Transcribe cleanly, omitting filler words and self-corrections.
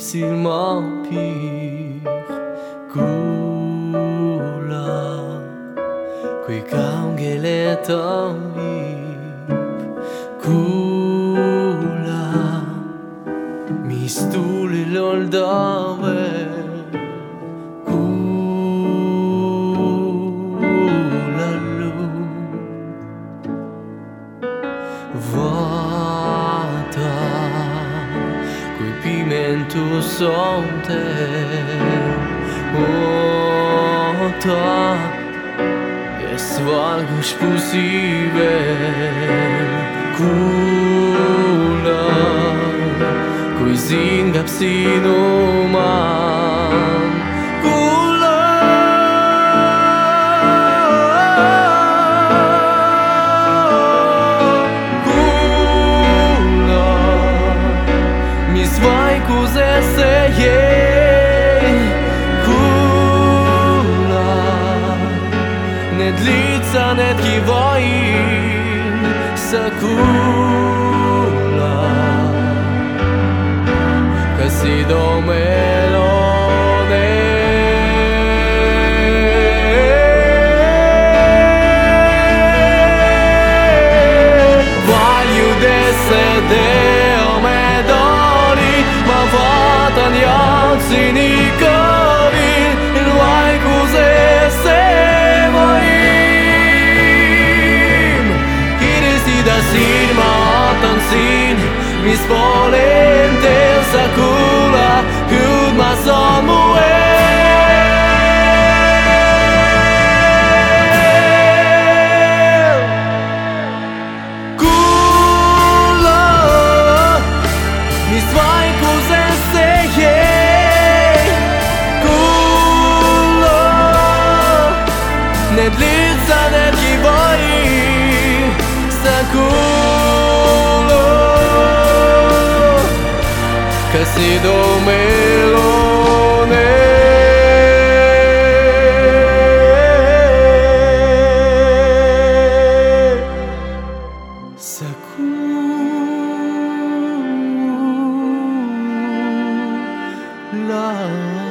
difficilement pire Kula Kui kaungeletan Kula Mistuli loldave Kula lu Vata Kui pimento sonte Ota Svalguš posivel Kula Kui zingab sinuman Kula Kula Mis vaikus eseje Lica netki vojin sakula Kasi do melone Valju desedeo me dori Ma vatan jaci nikovi Il vajku zese Sin ma atan sin Mis polente sakula Hud ma Samuel Kula Mis vaikus eseje Kula Net lica netki vojin Sakula Kasi do melone Sakula